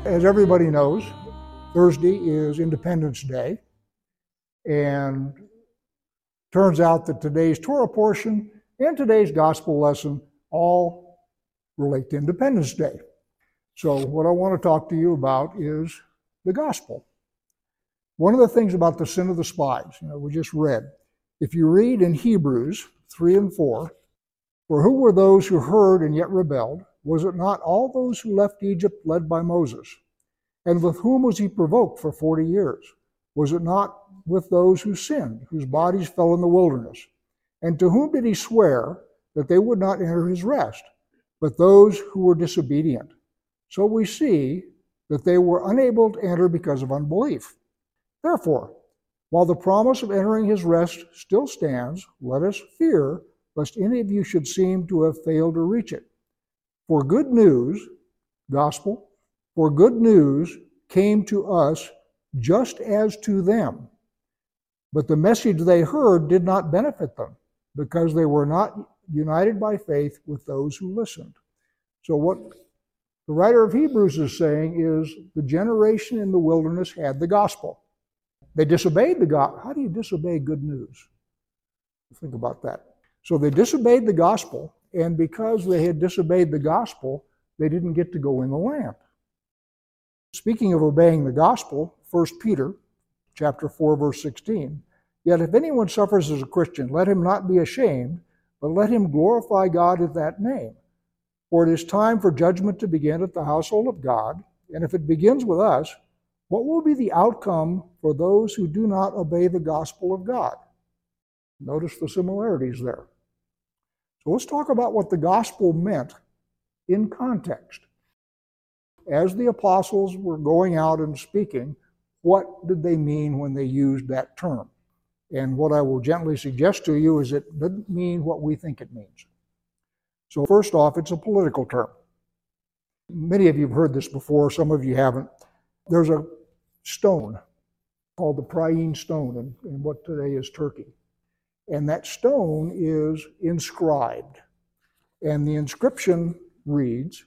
As everybody knows, Thursday is Independence Day, and turns out that today's Torah portion and today's gospel lesson all relate to Independence Day. So what I want to talk to you about is the gospel. One of the things about the sin of the spies, we just read, if you read in Hebrews 3 and 4, for who were those who heard and yet rebelled? Was it not all those who left Egypt led by Moses? And with whom was he provoked for 40 years? Was it not with those who sinned, whose bodies fell in the wilderness? And to whom did he swear that they would not enter his rest, but those who were disobedient? So we see that they were unable to enter because of unbelief. Therefore, while the promise of entering his rest still stands, let us fear lest any of you should seem to have failed to reach it. For good news, gospel, for good news came to us just as to them. But the message they heard did not benefit them, because they were not united by faith with those who listened. So what the writer of Hebrews is saying is the generation in the wilderness had the gospel. They disobeyed the gospel. How do you disobey good news? Think about that. So they disobeyed the gospel, and because they had disobeyed the gospel, they didn't get to go in the land. Speaking of obeying the gospel, 1 Peter chapter 4, verse 16, yet if anyone suffers as a Christian, let him not be ashamed, but let him glorify God at that name. For it is time for judgment to begin at the household of God, and if it begins with us, what will be the outcome for those who do not obey the gospel of God? Notice the similarities there. So let's talk about what the gospel meant in context. As the apostles were going out and speaking, what did they mean when they used that term? And what I will gently suggest to you is it doesn't mean what we think it means. So first off, it's a political term. Many of you have heard this before, some of you haven't. There's a stone called the Priene Stone in what today is Turkey. And that stone is inscribed. And the inscription reads,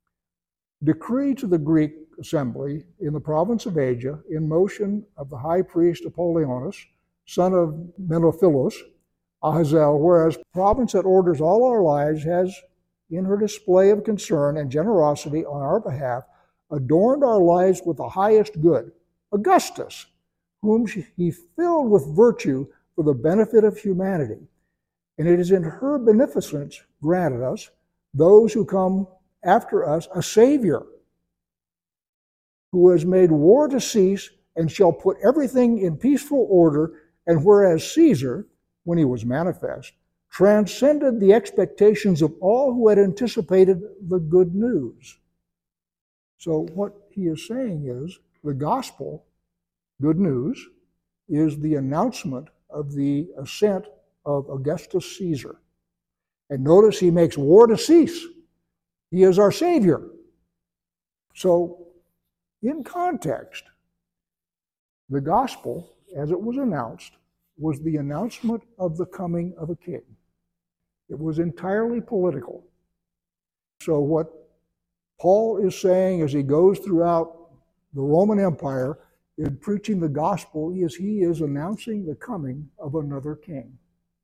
decree to the Greek assembly in the province of Asia, in motion of the high priest Apollonius, son of Menophilos, Ahazel, whereas province that orders all our lives has, in her display of concern and generosity on our behalf, adorned our lives with the highest good, Augustus, whom he filled with virtue for the benefit of humanity. And it is in her beneficence granted us, those who come after us, a Savior, who has made war to cease and shall put everything in peaceful order. And whereas Caesar, when he was manifest, transcended the expectations of all who had anticipated the good news. So what he is saying is the gospel, good news, is the announcement of the ascent of Augustus Caesar. And notice he makes war to cease. He is our Savior. So, in context, the gospel, as it was announced, was the announcement of the coming of a king. It was entirely political. So what Paul is saying as he goes throughout the Roman Empire in preaching the gospel is he is announcing the coming of another king.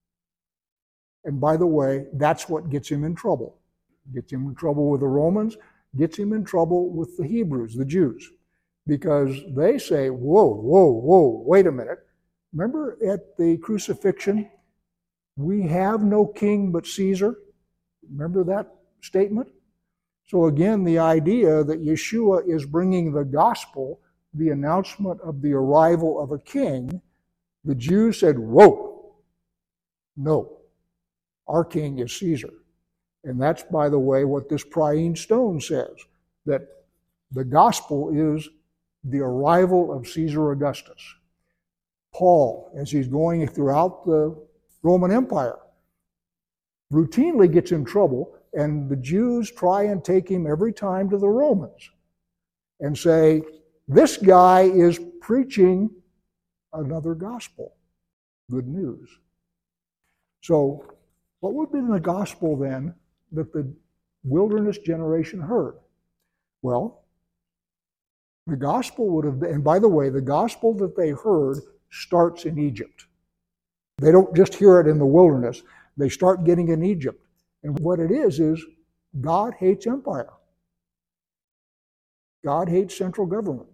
And by the way, that's what gets him in trouble. Gets him in trouble with the Romans, gets him in trouble with the Hebrews, the Jews, because they say, whoa, wait a minute. Remember at the crucifixion, we have no king but Caesar? Remember that statement? So again, the idea that Yeshua is bringing the gospel, the announcement of the arrival of a king, the Jews said, whoa, no, our king is Caesar. And that's, by the way, what this Priene Stone says, that the gospel is the arrival of Caesar Augustus. Paul, as he's going throughout the Roman Empire, routinely gets in trouble, and the Jews try and take him every time to the Romans and say, this guy is preaching another gospel, good news. So what would be the gospel then that the wilderness generation heard? Well, The gospel would have been, and by the way, the gospel that they heard starts in Egypt. They don't just hear it in the wilderness. They start getting in Egypt. And what it is God hates empire. God hates central government.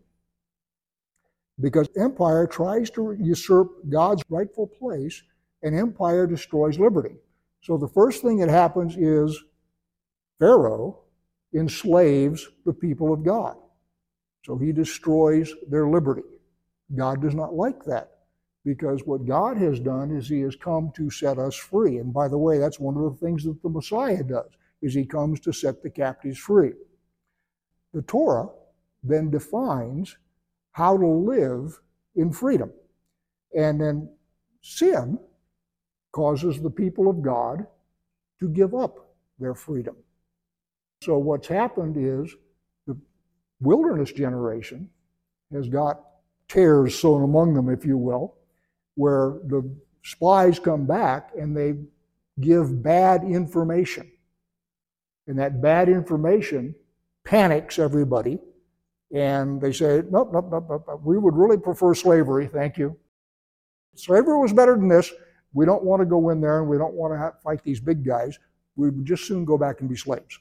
Because empire tries to usurp God's rightful place, and empire destroys liberty. So the first thing that happens is Pharaoh enslaves the people of God. So he destroys their liberty. God does not like that, because what God has done is he has come to set us free. And by the way, that's one of the things that the Messiah does, is he comes to set the captives free. The Torah then defines how to live in freedom. And then sin causes the people of God to give up their freedom. So what's happened is the wilderness generation has got tares sown among them, if you will, where the spies come back and they give bad information. And that bad information panics everybody, and they say, nope, we would really prefer slavery, thank you. Slavery was better than this. We don't want to go in there, and we don't want to fight these big guys. We would just soon go back and be slaves.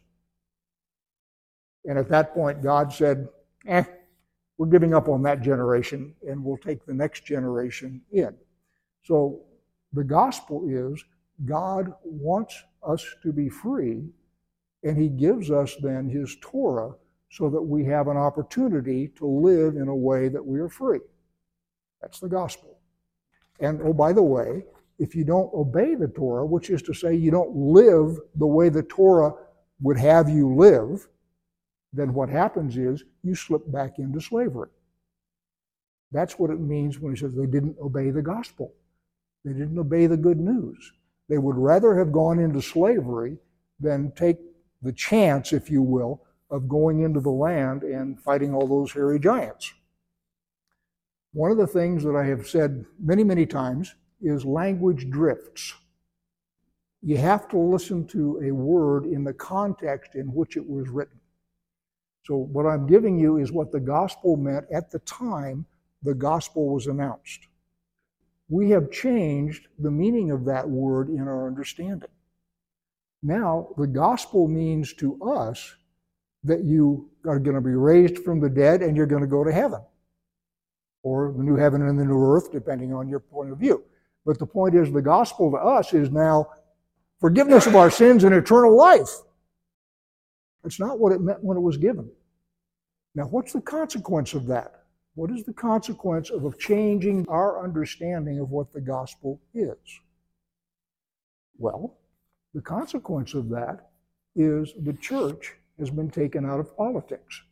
And at that point, God said, we're giving up on that generation, and we'll take the next generation in. So the gospel is God wants us to be free, and he gives us then his Torah so that we have an opportunity to live in a way that we are free. That's the gospel. And oh, by the way, if you don't obey the Torah, which is to say you don't live the way the Torah would have you live, then what happens is you slip back into slavery. That's what it means when he says they didn't obey the gospel. They didn't obey the good news. They would rather have gone into slavery than take the chance, if you will, of going into the land and fighting all those hairy giants. One of the things that I have said many, many times is language drifts. You have to listen to a word in the context in which it was written. So what I'm giving you is what the gospel meant at the time the gospel was announced. We have changed the meaning of that word in our understanding. Now, the gospel means to us that you are going to be raised from the dead and you're going to go to heaven, or the new heaven and the new earth, depending on your point of view. But the point is, the gospel to us is now forgiveness of our sins and eternal life. That's not what it meant when it was given. Now, what's the consequence of that? What is the consequence of changing our understanding of what the gospel is? Well, the consequence of that is the church has been taken out of politics.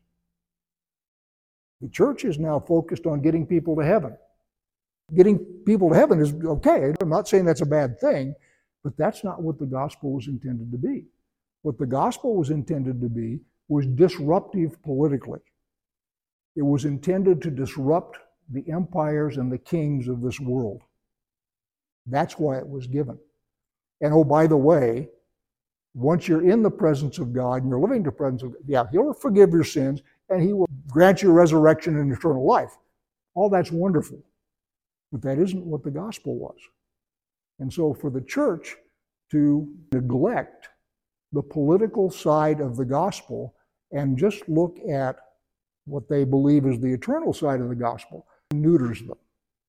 The church is now focused on getting people to heaven. Getting people to heaven is okay. I'm not saying that's a bad thing, but that's not what the gospel was intended to be. What the gospel was intended to be was disruptive politically. It was intended to disrupt the empires and the kings of this world. That's why it was given. And oh, by the way, once you're in the presence of God and you're living in the presence of God, he'll forgive your sins and he will grant you resurrection and eternal life. All that's wonderful. But that isn't what the gospel was. And so for the church to neglect the political side of the gospel and just look at what they believe is the eternal side of the gospel neuters them.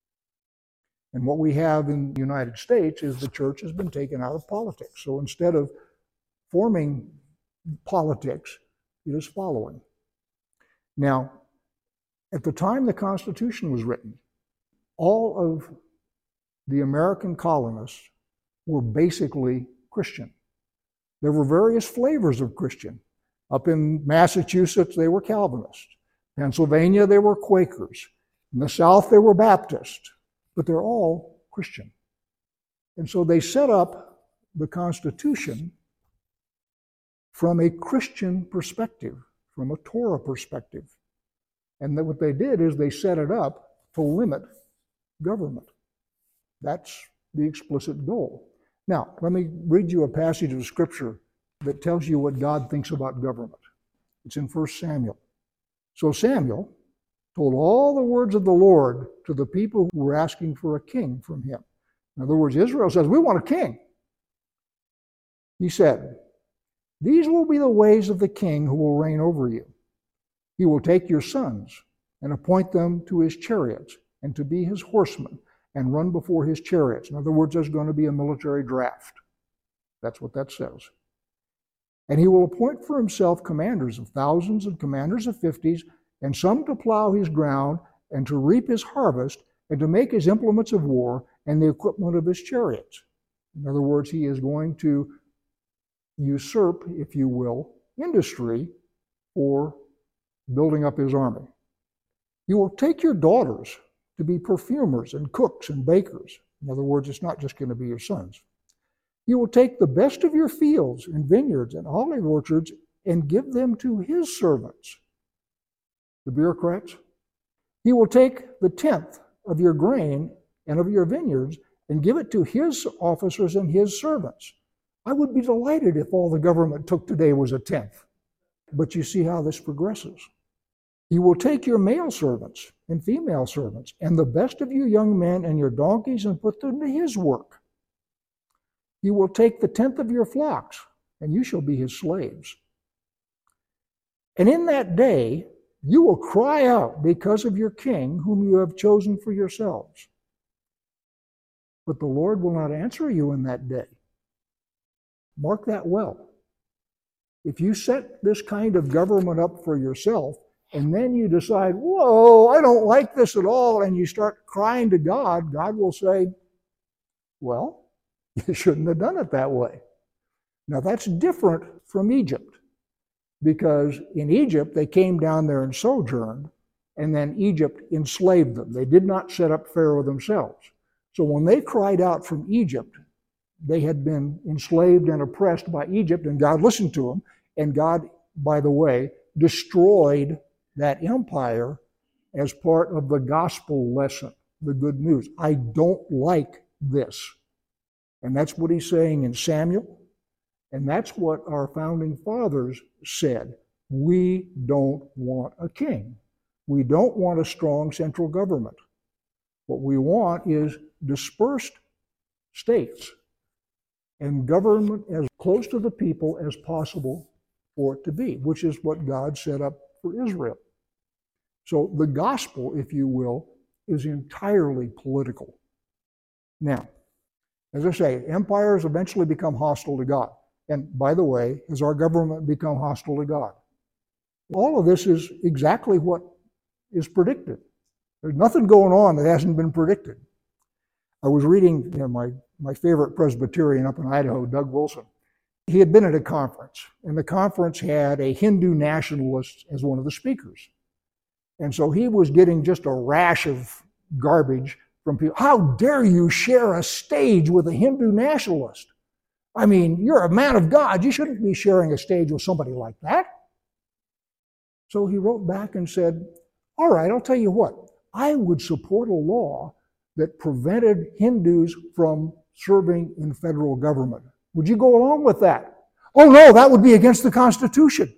And what we have in the United States is the church has been taken out of politics. So instead of forming politics, it is following. Now, at the time the Constitution was written, all of the American colonists were basically Christian. There were various flavors of Christian. Up in Massachusetts, they were Calvinists. Pennsylvania, they were Quakers. In the South, they were Baptist. But they're all Christian. And so they set up the Constitution from a Christian perspective, from a Torah perspective. And then what they did is they set it up to limit government. That's the explicit goal. Now, let me read you a passage of Scripture that tells you what God thinks about government. It's in 1 Samuel. So Samuel told all the words of the Lord to the people who were asking for a king from him. In other words, Israel says, we want a king. He said, these will be the ways of the king who will reign over you. He will take your sons and appoint them to his chariots and to be his horsemen and run before his chariots. In other words, there's going to be a military draft. That's what that says. And he will appoint for himself commanders of thousands and commanders of 50s, and some to plow his ground and to reap his harvest and to make his implements of war and the equipment of his chariots. In other words, he is going to usurp, if you will, industry for building up his army. You will take your daughters to be perfumers and cooks and bakers. In other words, it's not just going to be your sons. You will take the best of your fields and vineyards and olive orchards and give them to his servants, the bureaucrats. He will take the tenth of your grain and of your vineyards and give it to his officers and his servants. I would be delighted if all the government took today was a tenth. But you see how this progresses. You will take your male servants and female servants and the best of you young men and your donkeys and put them to his work. You will take the tenth of your flocks, and you shall be his slaves. And in that day, you will cry out because of your king, whom you have chosen for yourselves. But the Lord will not answer you in that day. Mark that well. If you set this kind of government up for yourself, and then you decide, whoa, I don't like this at all, and you start crying to God, God will say, well, you shouldn't have done it that way. Now that's different from Egypt, because in Egypt they came down there and sojourned, and then Egypt enslaved them. They did not set up Pharaoh themselves. So when they cried out from Egypt, they had been enslaved and oppressed by Egypt, and God listened to them, and God, by the way, destroyed that empire as part of the gospel lesson, the good news. I don't like this. And that's what he's saying in Samuel, and that's what our founding fathers said. We don't want a king. We don't want a strong central government. What we want is dispersed states and government as close to the people as possible for it to be, which is what God set up for Israel. So the gospel, if you will, is entirely political. Now, as I say, empires eventually become hostile to God. And by the way, has our government become hostile to God? All of this is exactly what is predicted. There's nothing going on that hasn't been predicted. I was reading my favorite Presbyterian up in Idaho, Doug Wilson. He had been at a conference, and the conference had a Hindu nationalist as one of the speakers. And so he was getting just a rash of garbage from people. How dare you share a stage with a Hindu nationalist? I mean, you're a man of God. You shouldn't be sharing a stage with somebody like that. So he wrote back and said, all right, I'll tell you what. I would support a law that prevented Hindus from serving in federal government. Would you go along with that? Oh no, that would be against the Constitution.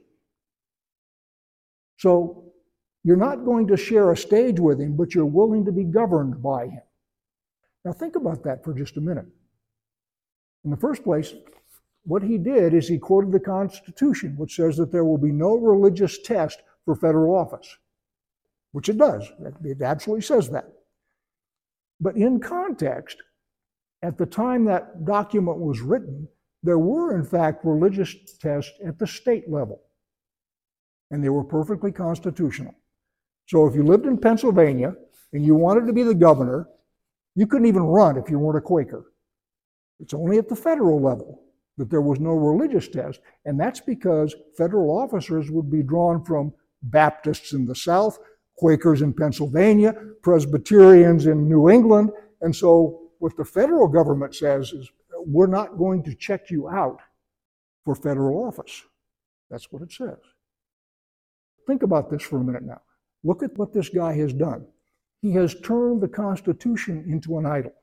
So you're not going to share a stage with him, but you're willing to be governed by him. Now think about that for just a minute. In the first place, what he did is he quoted the Constitution, which says that there will be no religious test for federal office, which it does. It absolutely says that. But in context, at the time that document was written, there were, in fact, religious tests at the state level, and they were perfectly constitutional. So if you lived in Pennsylvania and you wanted to be the governor, you couldn't even run if you weren't a Quaker. It's only at the federal level that there was no religious test, and that's because federal officers would be drawn from Baptists in the South, Quakers in Pennsylvania, Presbyterians in New England, and so what the federal government says is, we're not going to check you out for federal office. That's what it says. Think about this for a minute now. Look at what this guy has done. He has turned the Constitution into an idol.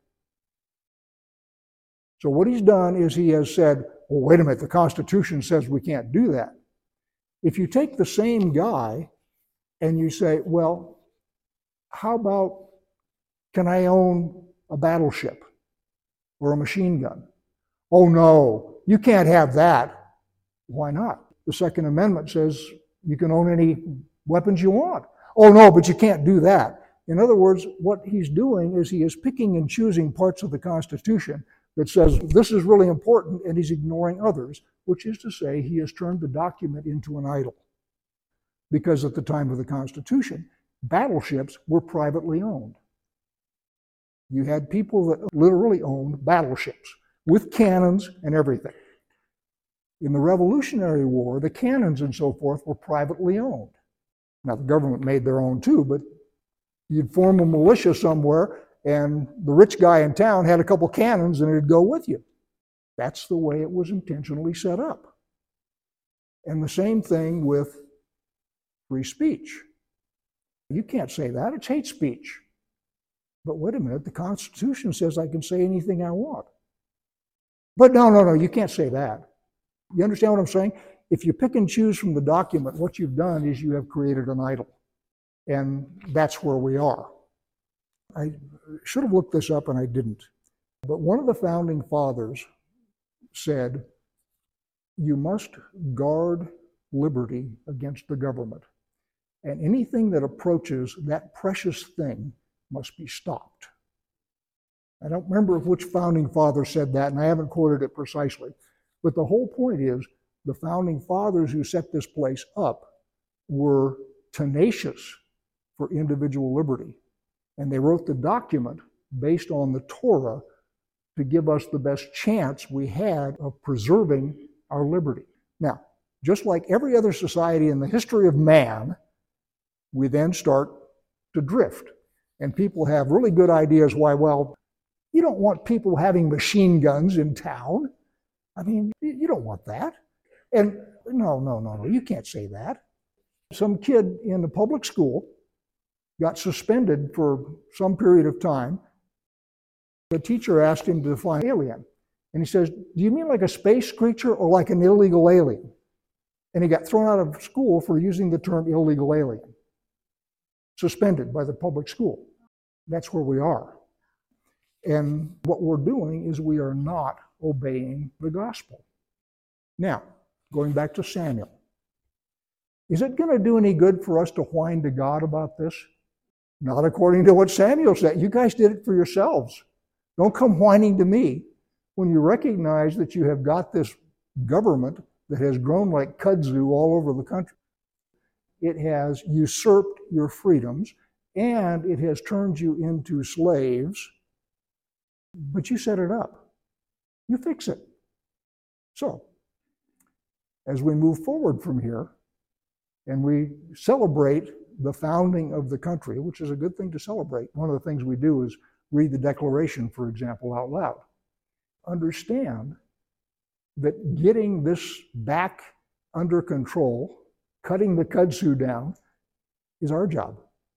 So what he's done is he has said, well, wait a minute, the Constitution says we can't do that. If you take the same guy and you say, well, How about, can I own a battleship or a machine gun? Oh no, you can't have that. Why not? The Second Amendment says you can own any weapons you want. Oh no, but you can't do that. In other words, what he's doing is he is picking and choosing parts of the Constitution that says this is really important, and he's ignoring others, which is to say he has turned the document into an idol. Because at the time of the Constitution, battleships were privately owned. You had people that literally owned battleships with cannons and everything. In the Revolutionary War, the cannons and so forth were privately owned. Now, the government made their own too, but you'd form a militia somewhere, and the rich guy in town had a couple cannons, and it'd go with you. That's the way it was intentionally set up. And the same thing with free speech. You can't say that. It's hate speech. But wait a minute, the Constitution says I can say anything I want. But no, you can't say that. You understand what I'm saying? If you pick and choose from the document, what you've done is you have created an idol. And that's where we are. I should have looked this up and I didn't. But one of the founding fathers said, you must guard liberty against the government. And anything that approaches that precious thing must be stopped. I don't remember which founding father said that, and I haven't quoted it precisely. But the whole point is, the founding fathers who set this place up were tenacious for individual liberty. And they wrote the document based on the Torah to give us the best chance we had of preserving our liberty. Now, just like every other society in the history of man, we then start to drift. And people have really good ideas why, well, you don't want people having machine guns in town. I mean, you don't want that. And no, you can't say that. Some kid in a public school got suspended for some period of time. The teacher asked him to define alien. And he says, do you mean like a space creature or like an illegal alien? And he got thrown out of school for using the term illegal alien. Suspended by the public school. That's where we are. And what we're doing is we are not obeying the gospel. Now, going back to Samuel. Is it going to do any good for us to whine to God about this? Not according to what Samuel said. You guys did it for yourselves. Don't come whining to me when you recognize that you have got this government that has grown like kudzu all over the country. It has usurped your freedoms, and it has turned you into slaves, but you set it up. You fix it. So, as we move forward from here, and we celebrate the founding of the country, which is a good thing to celebrate. One of the things we do is read the Declaration, for example, out loud. Understand that getting this back under control, cutting the kudzu down, is our job.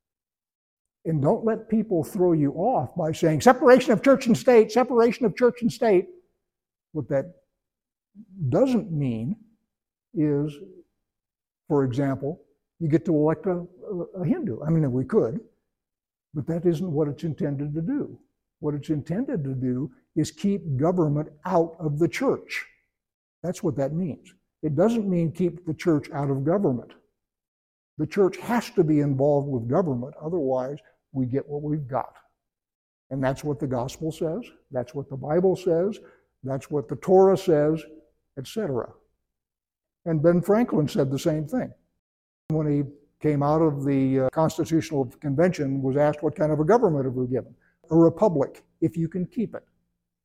And don't let people throw you off by saying, separation of church and state, separation of church and state. What that doesn't mean is, for example, you get to elect a Hindu. I mean, we could, but that isn't what it's intended to do. What it's intended to do is keep government out of the church. That's what that means. It doesn't mean keep the church out of government. The church has to be involved with government, otherwise we get what we've got. And that's what the gospel says, that's what the Bible says, that's what the Torah says, etc. And Ben Franklin said the same thing. When he came out of the Constitutional Convention, was asked what kind of a government have we given? A republic, if you can keep it.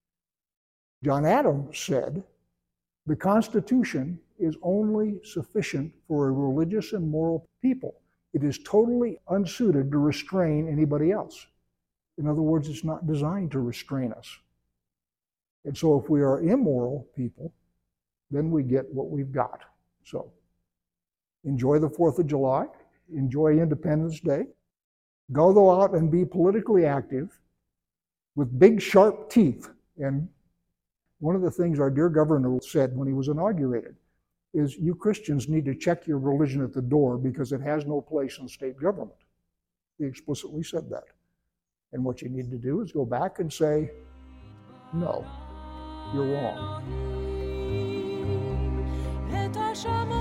John Adams said, the Constitution is only sufficient for a religious and moral people. It is totally unsuited to restrain anybody else. In other words, it's not designed to restrain us. And so if we are immoral people, then we get what we've got. So enjoy the 4th of July. Enjoy Independence Day. Go out and be politically active with big, sharp teeth. And one of the things our dear governor said when he was inaugurated is, you Christians need to check your religion at the door because it has no place in state government. He explicitly said that. And what you need to do is go back and say, no, you're wrong.